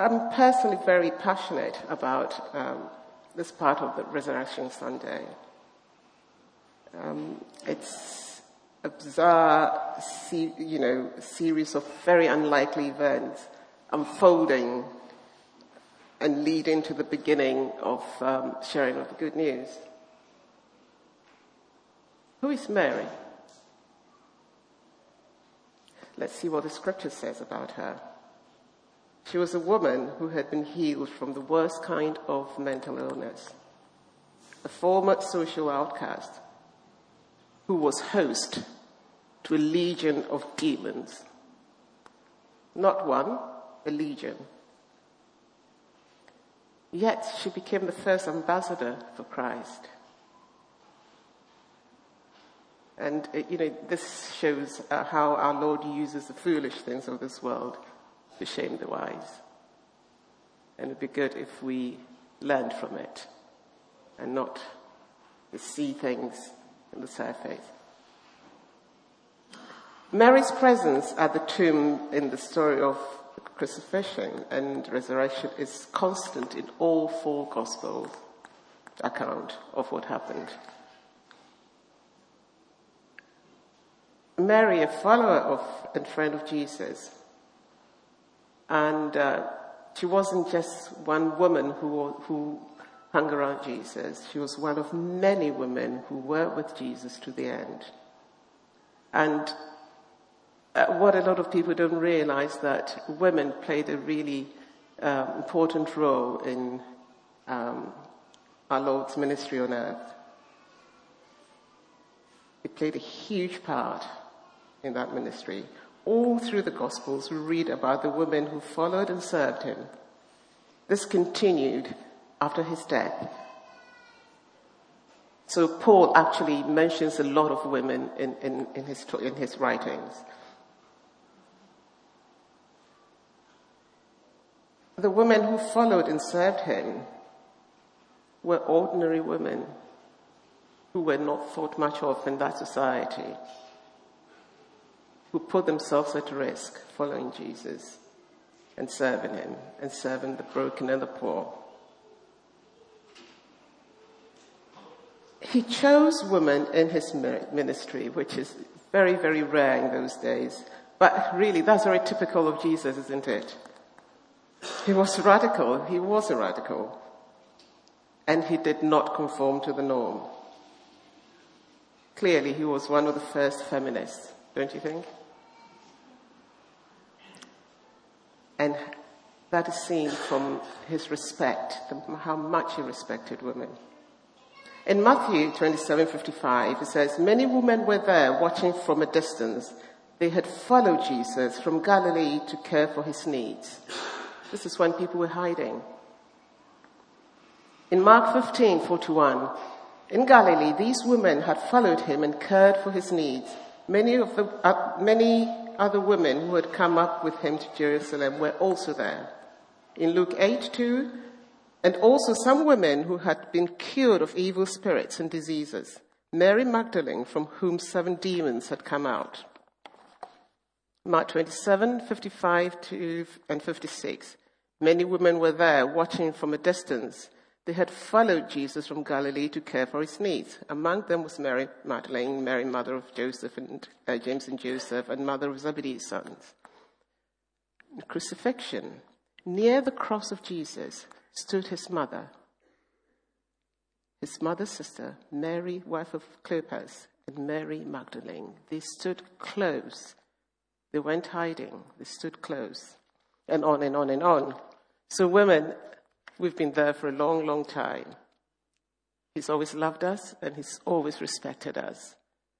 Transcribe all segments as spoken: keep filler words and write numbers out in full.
I'm personally very passionate about um, this part of the Resurrection Sunday. Um, it's a bizarre, se- you know, series of very unlikely events unfolding and leading to the beginning of um, sharing of the good news. Who is Mary? Let's see what the scripture says about her. She was a woman who had been healed from the worst kind of mental illness, a former social outcast who was host to a legion of demons. Not one, a legion. Yet she became the first ambassador for Christ. And, uh, you know, this shows uh, how our Lord uses the foolish things of this world to shame the wise. And it'd be good if we learned from it and not to see things on the surface. Mary's presence at the tomb in the story of crucifixion and resurrection is constant in all four Gospels account of what happened. Mary, a follower of and friend of Jesus, and uh, she wasn't just one woman who who hung around Jesus. She was one of many women who were with Jesus to the end. And uh, what a lot of people don't realize, that women played a really um, important role in um, our Lord's ministry on earth. It played a huge part in that ministry. All through the Gospels, we read about the women who followed and served him. This continued after his death. So Paul actually mentions a lot of women in, in, in, his, in his writings. The women who followed and served him were ordinary women who were not thought much of in that society, who put themselves at risk following Jesus and serving him and serving the broken and the poor. He chose women in his ministry, which is very, very rare in those days. But really, that's very typical of Jesus, isn't it? He was radical. He was a radical. And he did not conform to the norm. Clearly, he was one of the first feminists, don't you think? And that is seen from his respect, how much he respected women. In Matthew twenty-seven fifty-five, it says, many women were there watching from a distance. They had followed Jesus from Galilee to care for his needs. This is when people were hiding. In Mark fifteen forty-one, in Galilee, these women had followed him and cared for his needs. Many of the uh, many other women who had come up with him to Jerusalem were also there. In Luke eight two, and also some women who had been cured of evil spirits and diseases. Mary Magdalene, from whom seven demons had come out. Mark twenty-seven fifty-five to and fifty-six. Many women were there watching from a distance. They had followed Jesus from Galilee to care for his needs. Among them was Mary Magdalene, Mary, mother of Joseph and uh, James and Joseph, and mother of Zebedee's sons. The crucifixion, near the cross of Jesus, stood his mother, his mother's sister, Mary, wife of Clopas, and Mary Magdalene. They stood close. They weren't hiding. They stood close. And on and on and on. So women, we've been there for a long, long time. He's always loved us and he's always respected us.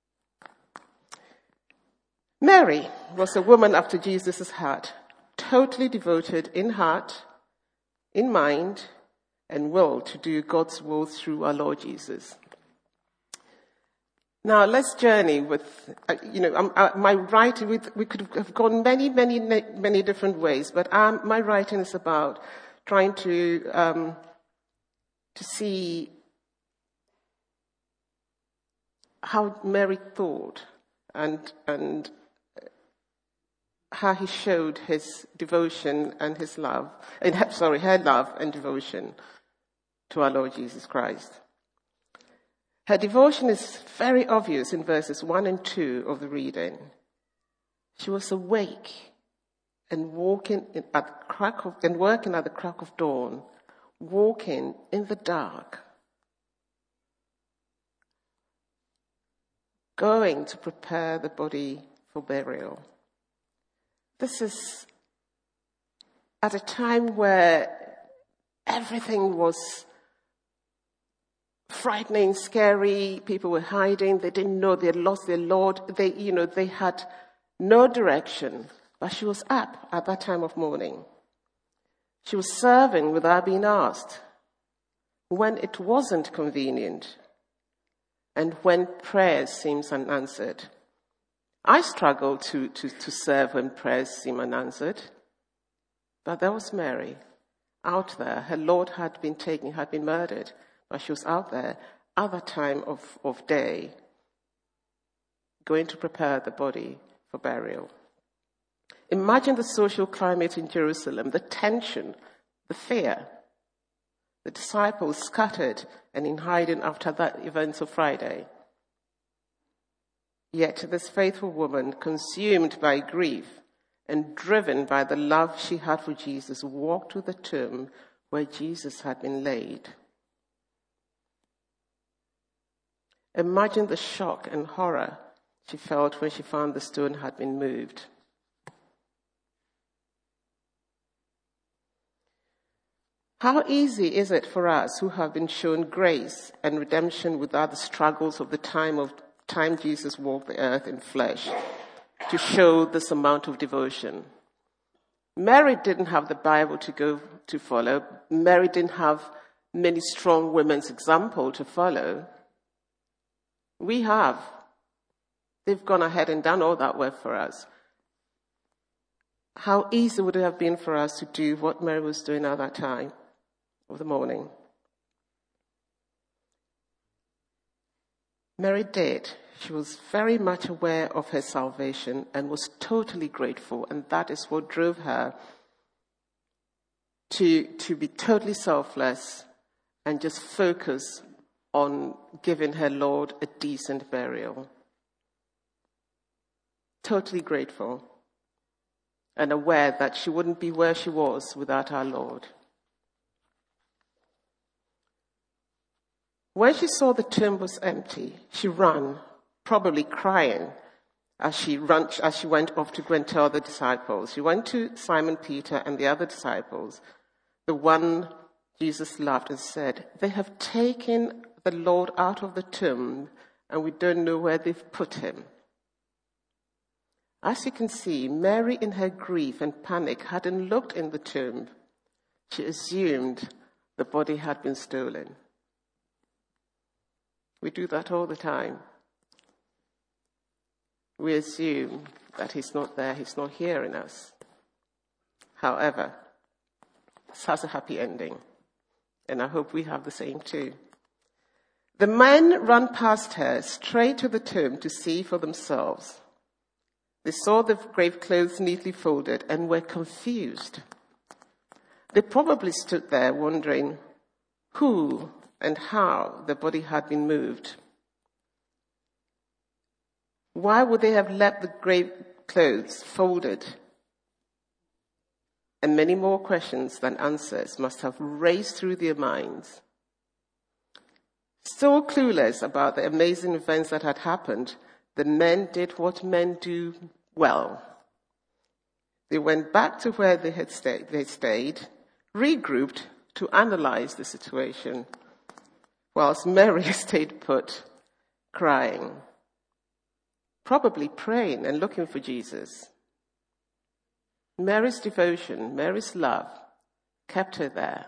Mary was a woman after Jesus' heart, totally devoted in heart, in mind, and will to do God's will through our Lord Jesus. Now let's journey with, uh, you know, um, uh, my writing, we, we could have gone many, many, many different ways, but um, my writing is about trying to um, to see how Mary thought and and how he showed his devotion and his love, and sorry, her love and devotion to our Lord Jesus Christ. Her devotion is very obvious in verses one and two of the reading. She was awake and walking at the crack of, and working at the crack of dawn, walking in the dark, going to prepare the body for burial. This is at a time where everything was frightening, scary. People were hiding. They didn't know they had lost their Lord. They, you know, they had no direction. But she was up at that time of morning. She was serving without being asked when it wasn't convenient and when prayers seems unanswered. I struggle to, to, to serve when prayers seem unanswered. But there was Mary out there. Her Lord had been taken, had been murdered. But she was out there at that time of, of day, going to prepare the body for burial. Imagine the social climate in Jerusalem, the tension, the fear. The disciples scattered and in hiding after that event of Friday. Yet this faithful woman, consumed by grief and driven by the love she had for Jesus, walked to the tomb where Jesus had been laid. Imagine the shock and horror she felt when she found the stone had been moved. How easy is it for us who have been shown grace and redemption without the struggles of the time of time Jesus walked the earth in flesh to show this amount of devotion. Mary didn't have the Bible to go to follow. Mary didn't have many strong women's example to follow. We have. They've gone ahead and done all that work for us. How easy would it have been for us to do what Mary was doing at that time of the morning? Mary did. She was very much aware of her salvation and was totally grateful, and that is what drove her to, to be totally selfless and just focus on giving her Lord a decent burial. Totally grateful and aware that she wouldn't be where she was without our Lord. When she saw the tomb was empty, she ran, probably crying, as she, ran, as she went off to go and tell the disciples. She went to Simon Peter and the other disciples, the one Jesus loved, and said, "They have taken the Lord out of the tomb, and we don't know where they've put him." As you can see, Mary, in her grief and panic, hadn't looked in the tomb. She assumed the body had been stolen. We do that all the time. We assume that he's not there, he's not hearing us. However, this has a happy ending, and I hope we have the same too. The men ran past her straight to the tomb to see for themselves. They saw the grave clothes neatly folded and were confused. They probably stood there wondering who and how the body had been moved. Why would they have left the grave clothes folded? And many more questions than answers must have raced through their minds. Still clueless about the amazing events that had happened, the men did what men do well. They went back to where they had stayed, they stayed, regrouped to analyze the situation, whilst Mary stayed put, crying, probably praying and looking for Jesus. Mary's devotion, Mary's love, kept her there.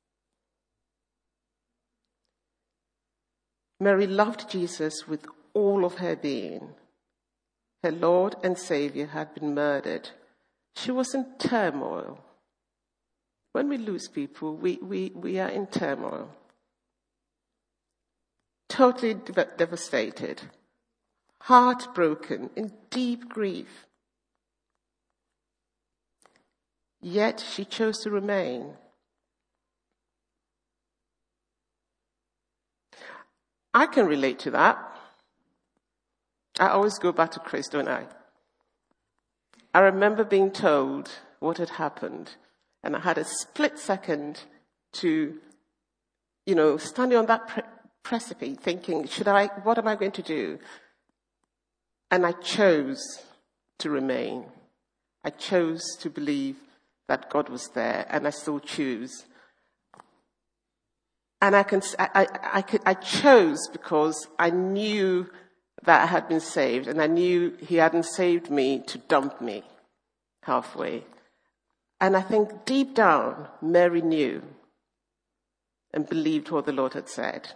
Mary loved Jesus with all of her being. Her Lord and Savior had been murdered. She was in turmoil. When we lose people, we, we, we are in turmoil. Totally de- devastated. Heartbroken, in deep grief. Yet she chose to remain. I can relate to that. I always go back to Chris, don't I? I remember being told what had happened, and I had a split second to, you know, standing on that pre- precipice thinking, should I, what am I going to do? And I chose to remain. I chose to believe that God was there, and I still choose. And I can, I, I, I, could, I chose because I knew that I had been saved, and I knew he hadn't saved me to dump me halfway. And I think deep down, Mary knew and believed what the Lord had said.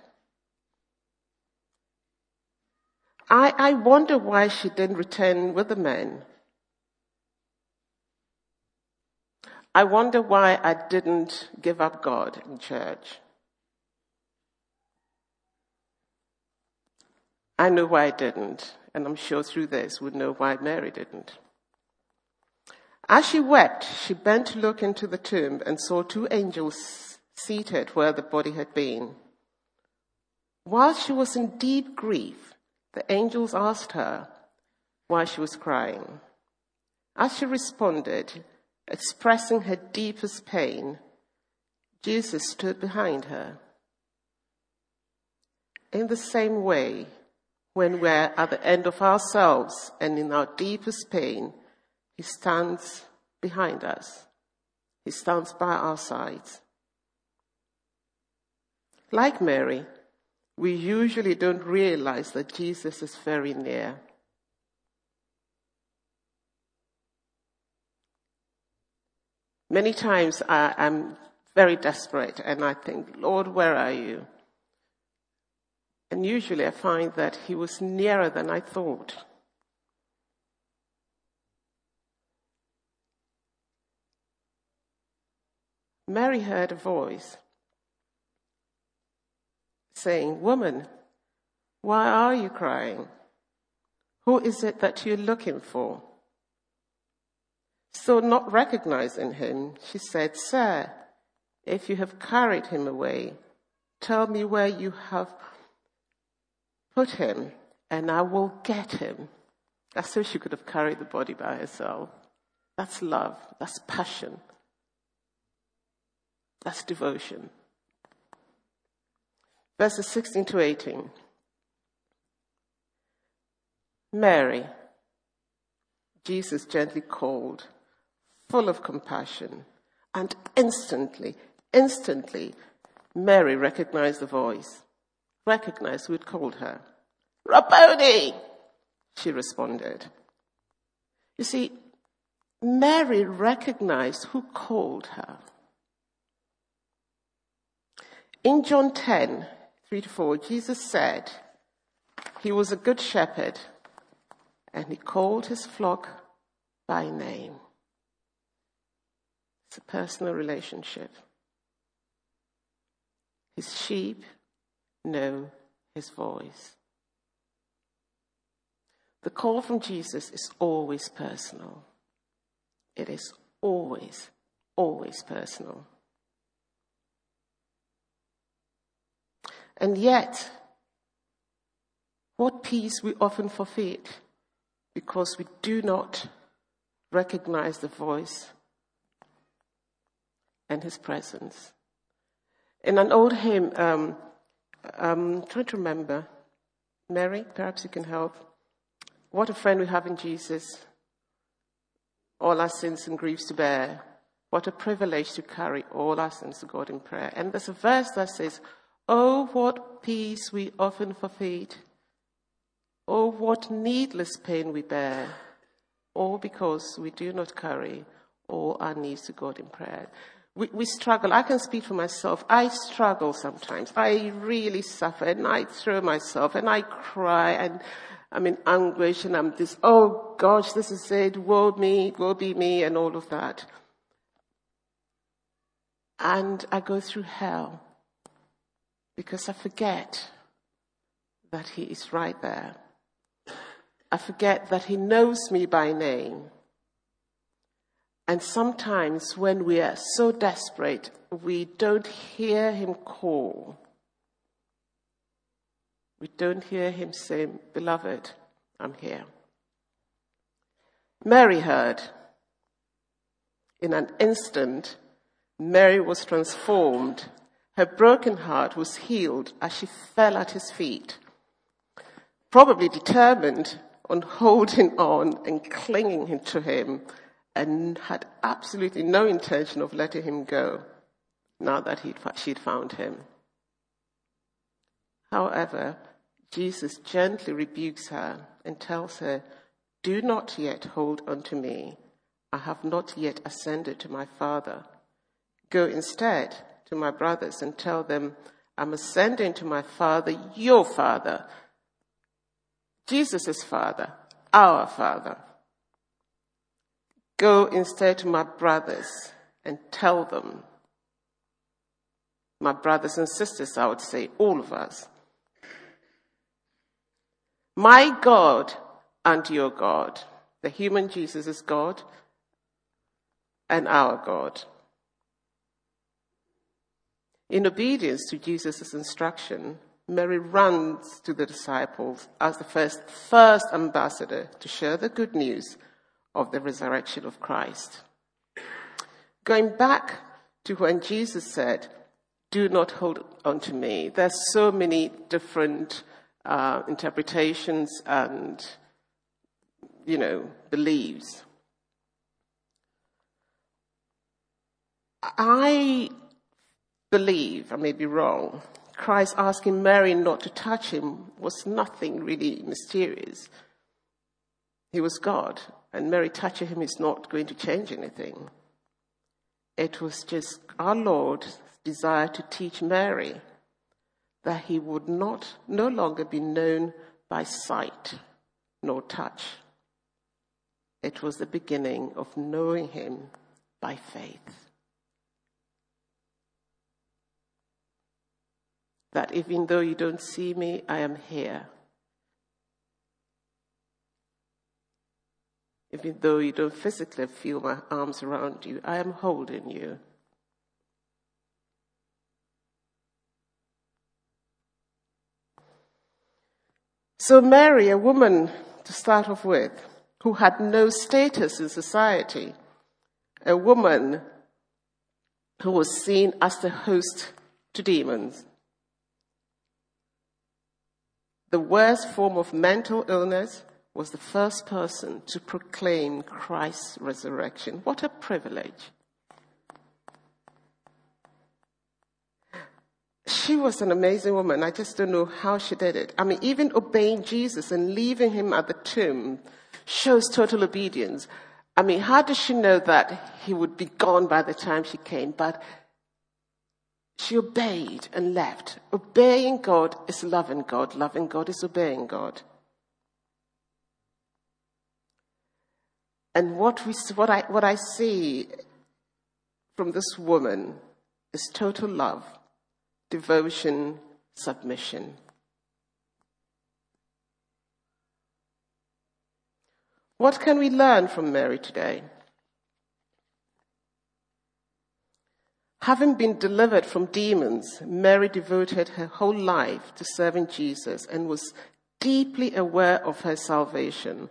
I, I wonder why she didn't return with the men. I wonder why I didn't give up God in church. I know why I didn't, and I'm sure through this we'll know why Mary didn't. As she wept, she bent to look into the tomb and saw two angels seated where the body had been. While she was in deep grief, the angels asked her why she was crying. As she responded, expressing her deepest pain, Jesus stood behind her. In the same way, when we're at the end of ourselves and in our deepest pain, he stands behind us. He stands by our sides. Like Mary, we usually don't realize that Jesus is very near. Many times I, I'm very desperate and I think, Lord, where are you? And usually I find that he was nearer than I thought. Mary heard a voice saying, "Woman, why are you crying? Who is it that you're looking for?" So not recognizing him, she said, "Sir, if you have carried him away, tell me where you have put him, and I will get him." As though she could have carried the body by herself. That's love. That's passion. That's devotion. Verses sixteen to eighteen. Mary, Jesus gently called, full of compassion, and instantly, instantly, Mary recognized the voice, recognized who had called her. "Rabboni!" she responded. You see, Mary recognized who called her. In John ten, three to four, Jesus said he was a good shepherd and he called his flock by name. It's a personal relationship. His sheep know his voice. The call from Jesus is always personal. It is always, always personal. And yet, what peace we often forfeit because we do not recognize the voice and his presence. In an old hymn, um, I'm trying to remember, Mary, perhaps you can help. What a friend we have in Jesus. All our sins and griefs to bear. What a privilege to carry all our sins to God in prayer. And there's a verse that says, "Oh, what peace we often forfeit. Oh, what needless pain we bear. All because we do not carry all our needs to God in prayer." We, we struggle. I can speak for myself. I struggle sometimes. I really suffer and I throw myself and I cry and I'm in anguish and I'm this, oh gosh, this is it. Woe me, woe be me and all of that. And I go through hell because I forget that he is right there. I forget that he knows me by name. And sometimes when we are so desperate, we don't hear him call. We don't hear him say, "Beloved, I'm here." Mary heard. In an instant, Mary was transformed. Her broken heart was healed as she fell at his feet, probably determined on holding on and clinging to him, and had absolutely no intention of letting him go now that he'd, she'd found him. However, Jesus gently rebukes her and tells her, "Do not yet hold on to me. I have not yet ascended to my Father. Go instead to my brothers and tell them, I'm ascending to my Father, your Father." Jesus' Father, our Father. Go instead to my brothers and tell them. My brothers and sisters, I would say, all of us. My God and your God. The human Jesus is God and our God. In obedience to Jesus' instruction, Mary runs to the disciples as the first, first ambassador to share the good news of the resurrection of Christ. Going back to when Jesus said, "Do not hold on to me," there's so many different uh, interpretations and, you know, beliefs. I believe, I may be wrong, Christ asking Mary not to touch him was nothing really mysterious. He was God, and Mary touching him is not going to change anything. It was just our Lord's desire to teach Mary that he would not no longer be known by sight nor touch. It was the beginning of knowing him by faith. That even though you don't see me, I am here. Even though you don't physically feel my arms around you, I am holding you. So Mary, a woman to start off with, who had no status in society, a woman who was seen as the host to demons, the worst form of mental illness, was the first person to proclaim Christ's resurrection. What a privilege. She was an amazing woman. I just don't know how she did it. I mean, even obeying Jesus and leaving him at the tomb shows total obedience. I mean, how does she know that he would be gone by the time she came? But she obeyed and left. Obeying God is loving God. Loving God is obeying God. And what we, what I, what I see from this woman is total love, devotion, submission. What can we learn from Mary today? Having been delivered from demons, Mary devoted her whole life to serving Jesus and was deeply aware of her salvation.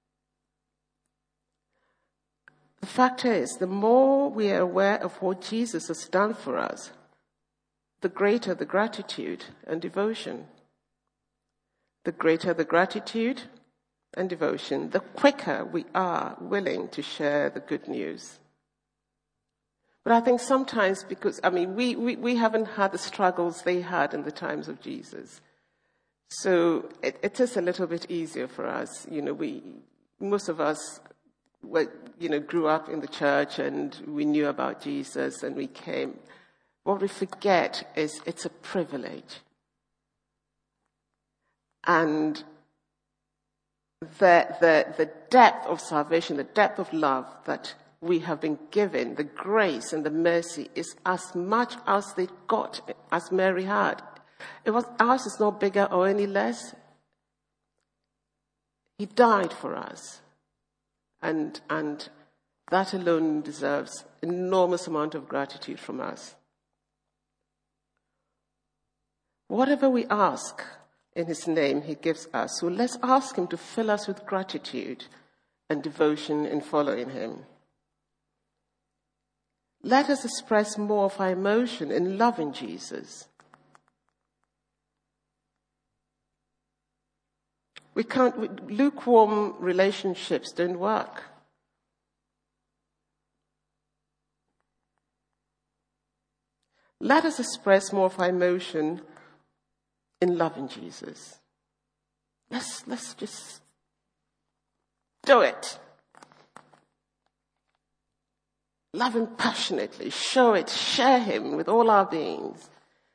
The fact is, the more we are aware of what Jesus has done for us, the greater the gratitude and devotion. The greater the gratitude and devotion, the quicker we are willing to share the good news. But I think sometimes because, I mean, we, we, we haven't had the struggles they had in the times of Jesus. So it, it is a little bit easier for us. You know, we, most of us, were, you know, grew up in the church and we knew about Jesus and we came. What we forget is it's a privilege. And the, the, the depth of salvation, the depth of love that we have been given, the grace and the mercy is as much as they got, as Mary had. It was, ours is not bigger or any less. He died for us. And, and that alone deserves enormous amount of gratitude from us. Whatever we ask in his name, he gives us. So let's ask him to fill us with gratitude and devotion in following him. Let us express more of our emotion in loving Jesus. We can't, we, lukewarm relationships don't work. Let us express more of our emotion in loving Jesus. Let's, let's just do it. Love him passionately, show it, share him with all our beings.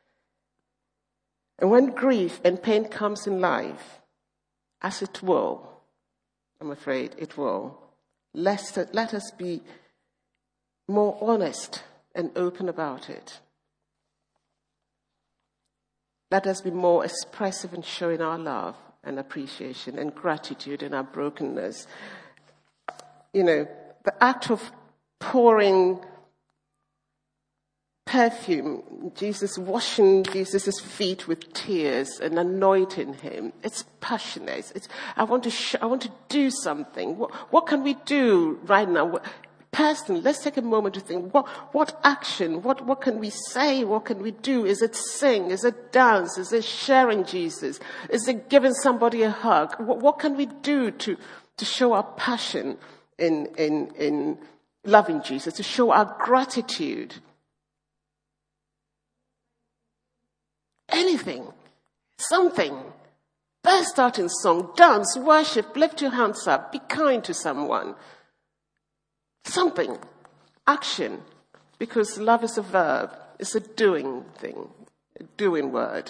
And when grief and pain comes in life, as it will, I'm afraid it will, let, let us be more honest and open about it. Let us be more expressive in showing our love and appreciation and gratitude in our brokenness. You know, the act of pouring perfume, Jesus washing Jesus' feet with tears and anointing him. It's passionate. It's, I want to sh- I want to do something. What, what can we do right now? What, Personally, let's take a moment to think, what, what action, what, what can we say, what can we do? Is it sing? Is it dance? Is it sharing Jesus? Is it giving somebody a hug? What, what can we do to, to show our passion in, in, in loving Jesus, to show our gratitude? Anything, something. Burst out in song, dance, worship, lift your hands up, be kind to someone. Something, action, because love is a verb, it's a doing thing, a doing word.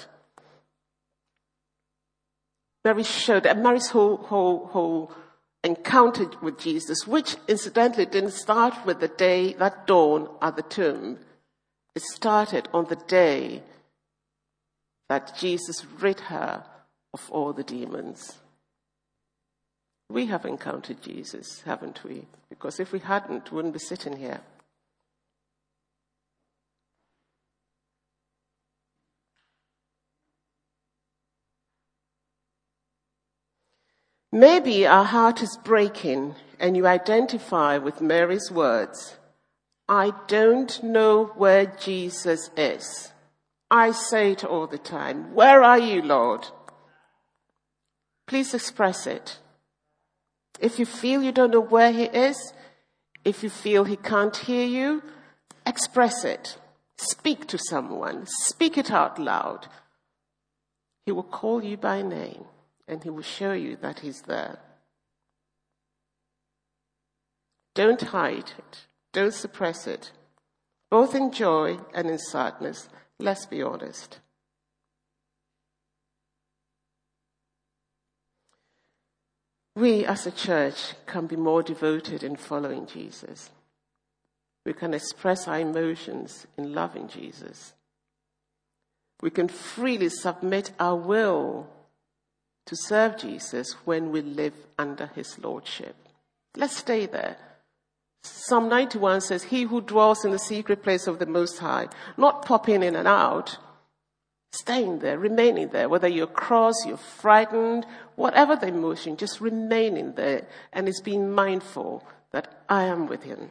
Mary showed, and Mary's whole, whole, whole encounter with Jesus, which incidentally didn't start with the day, that dawn at the tomb. It started on the day that Jesus rid her of all the demons. We have encountered Jesus, haven't we? Because if we hadn't, we wouldn't be sitting here. Maybe our heart is breaking and you identify with Mary's words, I don't know where Jesus is. I say it all the time. Where are you, Lord? Please express it. If you feel you don't know where he is, if you feel he can't hear you, express it. Speak to someone. Speak it out loud. He will call you by name and he will show you that he's there. Don't hide it. Don't suppress it. Both in joy and in sadness, let's be honest. We as a church can be more devoted in following Jesus. We can express our emotions in loving Jesus. We can freely submit our will to serve Jesus when we live under his lordship. Let's stay there. Psalm ninety-one says, he who dwells in the secret place of the Most High, not popping in and out, staying there, remaining there, whether you're cross, you're frightened, whatever the emotion, just remaining there and is being mindful that I am with him.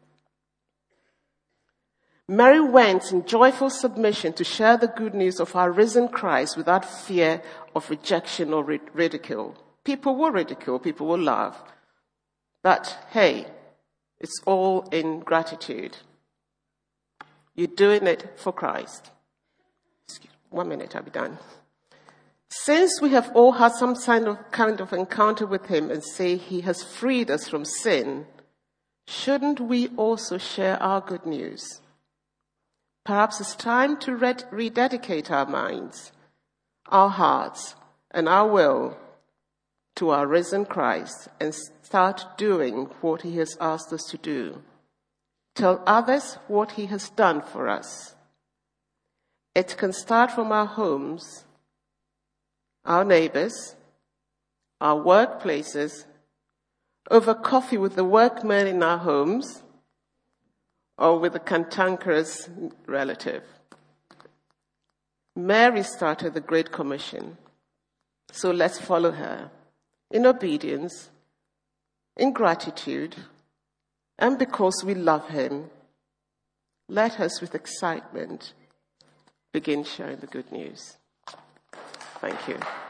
Mary went in joyful submission to share the good news of our risen Christ without fear of rejection or ridicule. People will ridicule, people will laugh. But hey, it's all in gratitude. You're doing it for Christ. One minute, I'll be done. Since we have all had some kind of, kind of encounter with him and say he has freed us from sin, shouldn't we also share our good news? Perhaps it's time to red- rededicate our minds, our hearts, and our will to our risen Christ and start doing what he has asked us to do. Tell others what he has done for us. It can start from our homes, our neighbors, our workplaces, over coffee with the workmen in our homes, or with a cantankerous relative. Mary started the Great Commission, so let's follow her in obedience, in gratitude, and because we love him. Let us, with excitement, begin sharing the good news. Thank you.